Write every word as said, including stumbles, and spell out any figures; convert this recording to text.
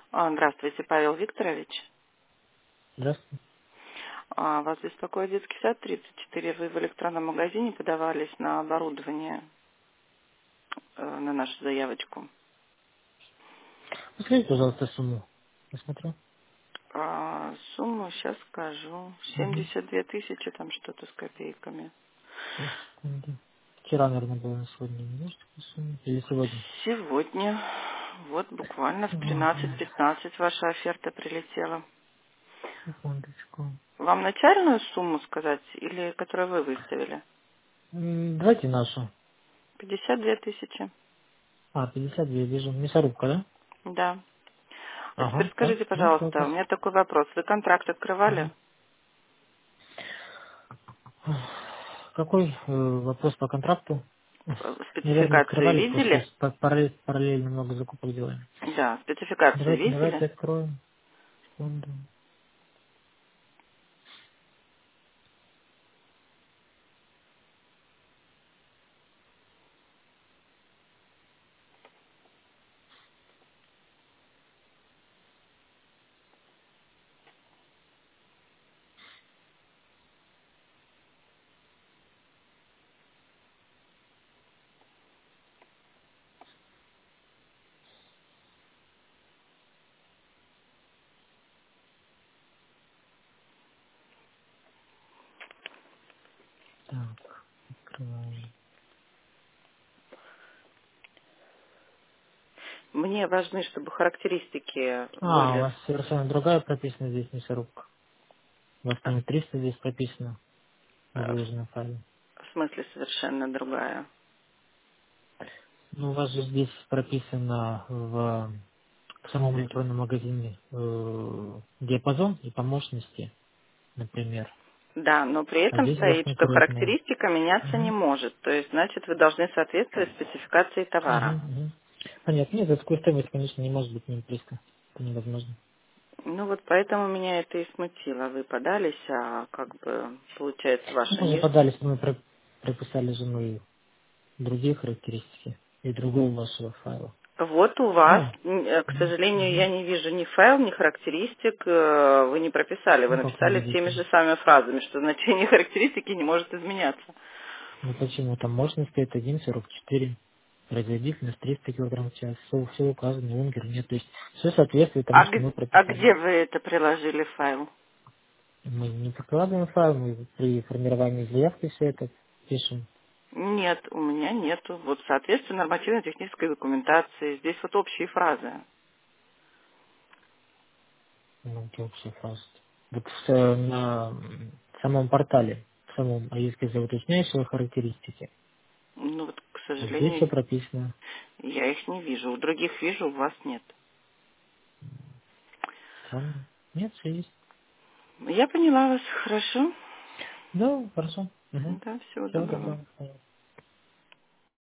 А, Здравствуйте, Павел Викторович. Здравствуйте. А, Вас беспокоит детский сад тридцать четыре. Вы в электронном магазине подавались на оборудование, э, на нашу заявочку. Скажите, пожалуйста, сумму. Посмотрю. А, Сумму сейчас скажу. Угу. семьдесят две тысячи, там что-то с копейками. Сейчас, секунду. Вчера, наверное, было на сегодня. Не знаешь, такую сумму? Или сегодня? Сегодня, вот буквально в тринадцать Ага. пятнадцать ваша оферта прилетела. Секундочку. Вам начальную сумму сказать или которую вы выставили? М, Давайте нашу. пятьдесят две тысячи. А, пятьдесят две, вижу. Мясорубка, да? Да. А теперь Ага, так. скажите, Ну, что пожалуйста, у вопрос? меня такой вопрос. Вы контракт открывали? Угу. Какой э, вопрос по контракту? Наверное, Спецификацию открывали, просто видели? с- па- параллель- параллельно много закупок делаем. Да, спецификацию Давайте, видели? давайте откроем. Секунду. Так, открываем. Мне важны, чтобы характеристики А, у были, вас совершенно другая прописана здесь мясорубка. У вас э, там триста здесь прописано в в выложенном файле. в смысле совершенно другая. Ну, у вас же здесь прописано в, в самом электронном магазине э, диапазон и по мощности, например. Да, но при А этом здесь у вас стоит, что конкретные. характеристика меняться не Угу. может. То есть, значит, вы должны соответствовать спецификации Угу, товара. угу. Понятно. Нет, за такую стоимость, конечно, не может быть не триста. Это невозможно. Ну вот поэтому меня это и смутило. Вы подались, а как бы получается Ну, ваша мы же низ. подались, мы про- прописали же мы другие характеристики и другого вашего файла. Вот у вас, Ну, м, э, к угу, сожалению, угу. я не вижу ни файл, ни характеристик, э, вы не прописали, вы Ну, как не написали теми видите. же самыми фразами, что значение характеристики не может изменяться. Ну почему? Там мощность стоит один сорок четыре, производительность триста килограмм в час, все, все указано, унгер нет. То есть все соответствует тому, А, что г- мы а прописали. где вы это приложили файл? Мы не прикладываем файл, мы при формировании заявки все это пишем. Нет, у меня нету. Вот соответственно нормативно-технической документации. Здесь вот общие фразы. Ну, это общая фраза. Вот в, э, на м, самом портале, в самом АИСК за уточняющие характеристики. Ну вот, к Вот здесь все сожалению, прописано. я их не вижу. У других вижу, у вас нет. Странно. Нет, все есть. Я поняла вас хорошо. Да, хорошо. Угу. Да, всего Всего доброго. доброго.